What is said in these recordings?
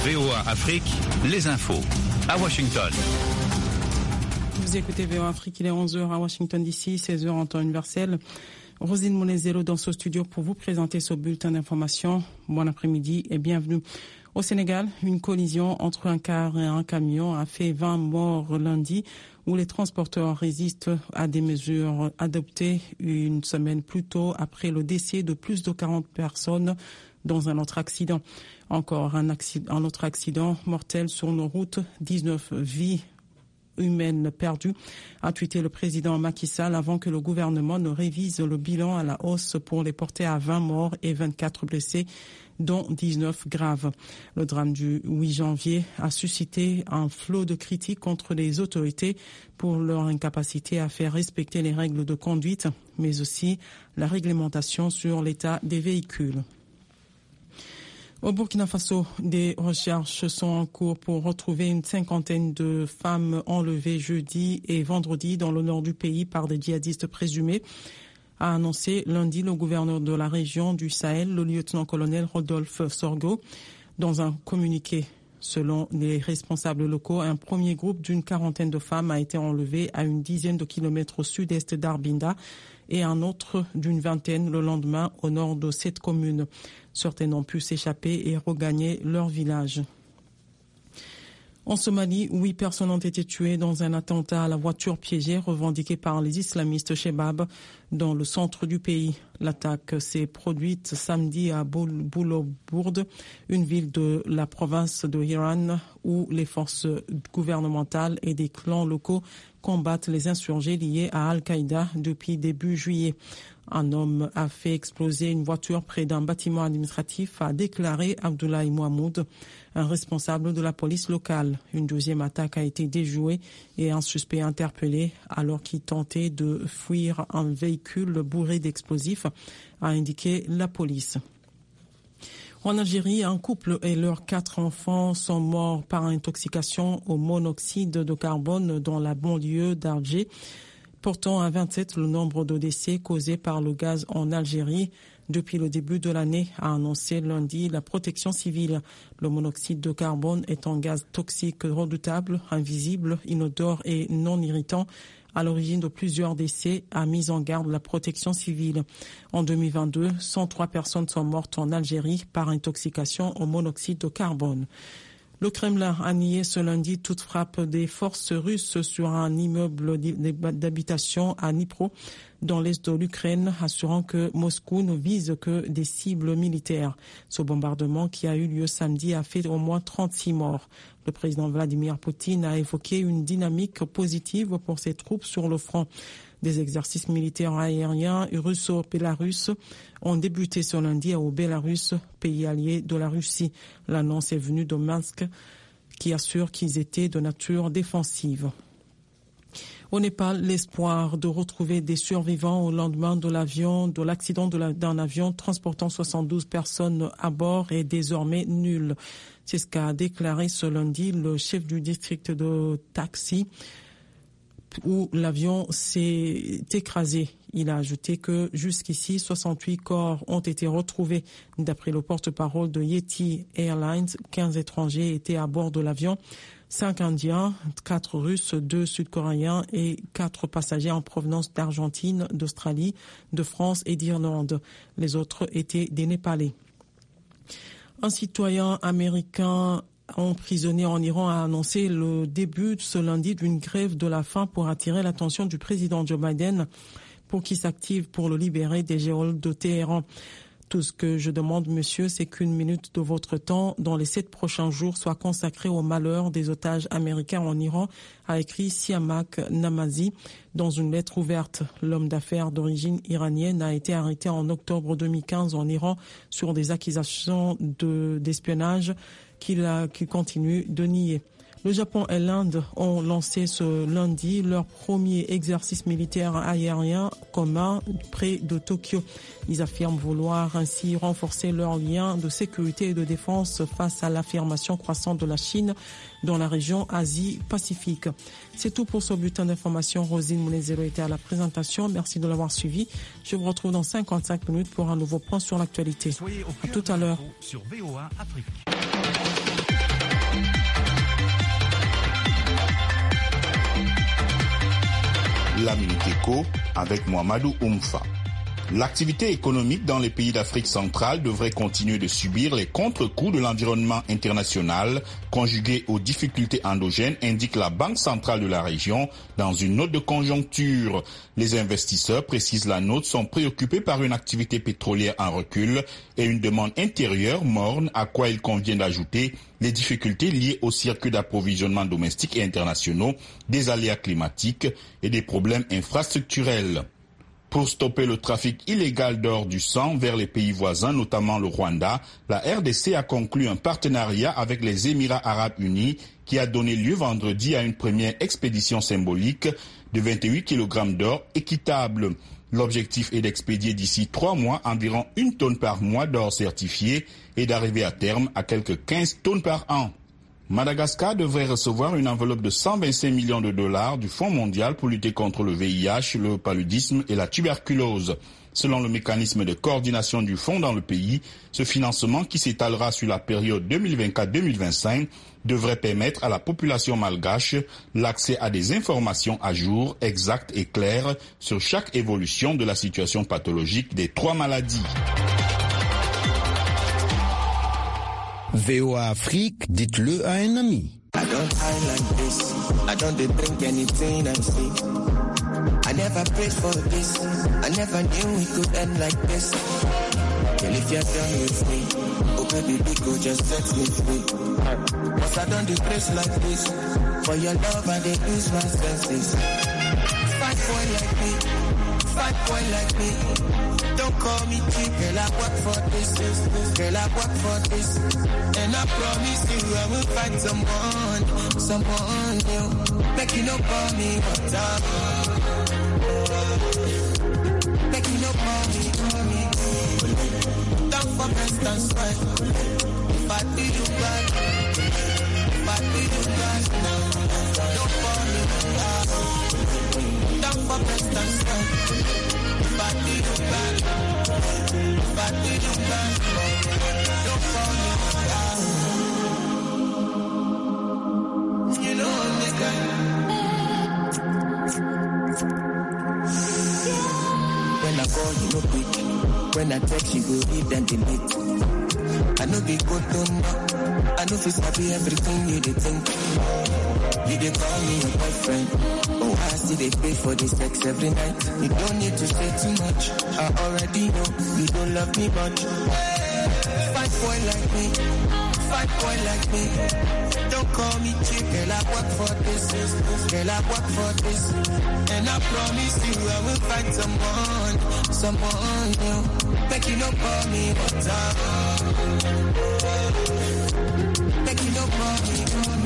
VOA Afrique, les infos. À Washington. Vous écoutez VOA Afrique, il est 11h à Washington DC, 16h en temps universel. Rosine Monezero dans ce studio pour vous présenter ce bulletin d'information. Bon après-midi et bienvenue. Au Sénégal, une collision entre un car et un camion a fait 20 morts lundi, où les transporteurs résistent à des mesures adoptées une semaine plus tôt après le décès de plus de 40 personnes dans un autre accident. Encore un autre accident mortel sur nos routes, 19 vies humaines perdues, a tweeté le président Macky Sall avant que le gouvernement ne révise le bilan à la hausse pour les porter à 20 morts et 24 blessés, dont 19 graves. Le drame du 8 janvier a suscité un flot de critiques contre les autorités pour leur incapacité à faire respecter les règles de conduite, mais aussi la réglementation sur l'état des véhicules. Au Burkina Faso, des recherches sont en cours pour retrouver une cinquantaine de femmes enlevées jeudi et vendredi dans le nord du pays par des djihadistes présumés, a annoncé lundi le gouverneur de la région du Sahel, le lieutenant-colonel Rodolphe Sorgo, dans un communiqué. Selon les responsables locaux, un premier groupe d'une quarantaine de femmes a été enlevé à une dizaine de kilomètres au sud-est d'Arbinda et un autre d'une vingtaine le lendemain au nord de cette commune. Certaines ont pu s'échapper et regagner leur village. En Somalie, 8 personnes ont été tuées dans un attentat à la voiture piégée revendiqué par les islamistes Chebab dans le centre du pays. L'attaque s'est produite samedi à Boulobourde, une ville de la province de Hiran où les forces gouvernementales et des clans locaux combattent les insurgés liés à Al-Qaïda depuis début juillet. Un homme a fait exploser une voiture près d'un bâtiment administratif, a déclaré Abdoulaye Mohamoud, un responsable de la police locale. Une deuxième attaque a été déjouée et un suspect interpellé alors qu'il tentait de fuir un véhicule bourré d'explosifs, a indiqué la police. En Algérie, un couple et leurs 4 enfants sont morts par intoxication au monoxyde de carbone dans la banlieue d'Alger, portant à 27 le nombre de décès causés par le gaz en Algérie depuis le début de l'année, a annoncé lundi la protection civile. Le monoxyde de carbone est un gaz toxique redoutable, invisible, inodore et non irritant, à l'origine de plusieurs décès, a mis en garde la protection civile. En 2022, 103 personnes sont mortes en Algérie par intoxication au monoxyde de carbone. Le Kremlin a nié ce lundi toute frappe des forces russes sur un immeuble d'habitation à Dnipro, dans l'est de l'Ukraine, assurant que Moscou ne vise que des cibles militaires. Ce bombardement qui a eu lieu samedi a fait au moins 36 morts. Le président Vladimir Poutine a évoqué une dynamique positive pour ses troupes sur le front. Des exercices militaires aériens russo-bélarusses ont débuté ce lundi au Bélarus, pays allié de la Russie. L'annonce est venue de Minsk, qui assure qu'ils étaient de nature défensive. Au Népal, l'espoir de retrouver des survivants au lendemain de l'accident d'un avion transportant 72 personnes à bord est désormais nul. C'est ce qu'a déclaré ce lundi le chef du district de Taxi, où l'avion s'est écrasé. Il a ajouté que jusqu'ici, 68 corps ont été retrouvés. D'après le porte-parole de Yeti Airlines, 15 étrangers étaient à bord de l'avion, 5 Indiens, 4 Russes, 2 Sud-Coréens et 4 passagers en provenance d'Argentine, d'Australie, de France et d'Irlande. Les autres étaient des Népalais. Un citoyen américain emprisonné en Iran a annoncé le début ce lundi d'une grève de la faim pour attirer l'attention du président Joe Biden pour qu'il s'active pour le libérer des geôles de Téhéran. Tout ce que je demande, monsieur, c'est qu'une minute de votre temps dans les 7 prochains jours soit consacrée au malheur des otages américains en Iran, a écrit Siamak Namazi dans une lettre ouverte. L'homme d'affaires d'origine iranienne a été arrêté en octobre 2015 en Iran sur des accusations d'espionnage qu'il continue de nier. Le Japon et l'Inde ont lancé ce lundi leur premier exercice militaire aérien commun près de Tokyo. Ils affirment vouloir ainsi renforcer leurs liens de sécurité et de défense face à l'affirmation croissante de la Chine dans la région Asie-Pacifique. C'est tout pour ce bulletin d'information. Rosine Monezero était à la présentation. Merci de l'avoir suivi. Je vous retrouve dans 55 minutes pour un nouveau point sur l'actualité. À tout à l'heure. Sur VOA Afrique. La Minute Éco avec Mohamedou Oumfa. L'activité économique dans les pays d'Afrique centrale devrait continuer de subir les contre-coups de l'environnement international conjugués aux difficultés endogènes, indique la Banque centrale de la région dans une note de conjoncture. Les investisseurs, précise la note, sont préoccupés par une activité pétrolière en recul et une demande intérieure morne, à quoi il convient d'ajouter les difficultés liées au circuit d'approvisionnement domestique et internationaux, des aléas climatiques et des problèmes infrastructurels. Pour stopper le trafic illégal d'or du sang vers les pays voisins, notamment le Rwanda, la RDC a conclu un partenariat avec les Émirats arabes unis qui a donné lieu vendredi à une première expédition symbolique de 28 kg d'or équitable. L'objectif est d'expédier d'ici 3 mois environ 1 tonne par mois d'or certifié et d'arriver à terme à quelques 15 tonnes par an. Madagascar devrait recevoir une enveloppe de 125 millions de dollars du Fonds mondial pour lutter contre le VIH, le paludisme et la tuberculose. Selon le mécanisme de coordination du fonds dans le pays, ce financement qui s'étalera sur la période 2024-2025 devrait permettre à la population malgache l'accès à des informations à jour, exactes et claires sur chaque évolution de la situation pathologique des 3 maladies. VOA Afrique, dites-le à un ami. I don't hide like this. I don't drink anything I see. I never prayed for this. I never knew it could end like this. Girl, if you're done with me, oh baby, go just set me free. Cause I don't depress like this. For your love, I dey lose my senses. Fat boy like me, fat boy like me. Don't call me cheap, girl, I work for this. Girl, I work for this. And I promise you I will find someone new. Make you no call me what up. Make you no call me. Don't for best and sweat. If I do you bad, don't call me what up. Don't for best and sweat. If I do you bad, don't call me what up. You know I'm the guy. When I call you no quick, when I text you go read and delete. I know be good to know, I know if happy everything you dey think. You dey call me your boyfriend, oh I still dey pay for the sex every night. You don't need to say too much, I already know you don't love me much. Fat boy like me, fat boy like me. Don't call me cheap, girl, I work for this. Girl, I work for this. And I promise you I will find someone new. Make you no call me what up. Make you no call me.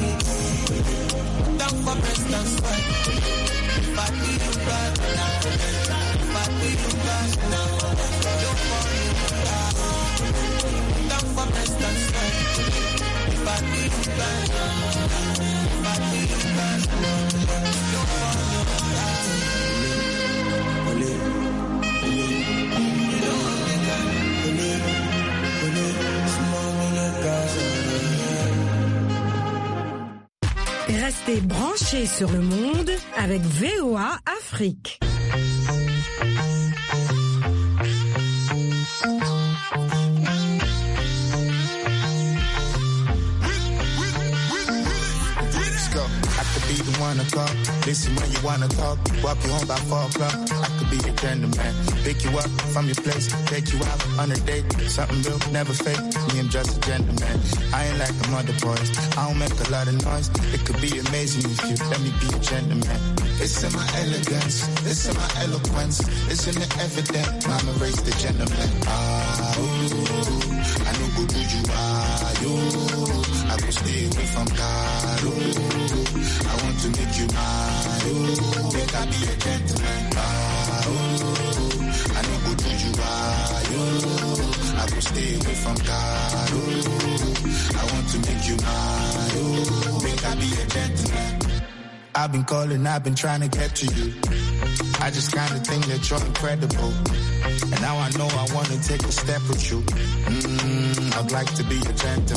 Down for best and sweat. If I do you bad, if I do you bad, don't call me what up. Down for best and sweat. If I do you bad, if I do you bad, don't call me what up. Restez branchés sur le monde avec VOA Afrique. Be the one to talk, listen when you wanna talk, walk you home by 4 o'clock. I could be a gentleman, pick you up from your place, take you out on a date, something real, never fake, me I'm just a gentleman. I ain't like the other boys, I don't make a lot of noise, it could be amazing if you let me be a gentleman. It's in my elegance, it's in my eloquence, it's in the evidence, Mama raised the gentleman. I know go do you I go stay away from Caro. I want to make you mine. Make I be a gentleman. I know go do you I go stay away from Caro. I want to make you mine. Make I be a gentleman. I've been calling, I've been trying to get to you. I just kinda think that you're incredible. And now I know I wanna take a step with you. I'd like to be a gentleman.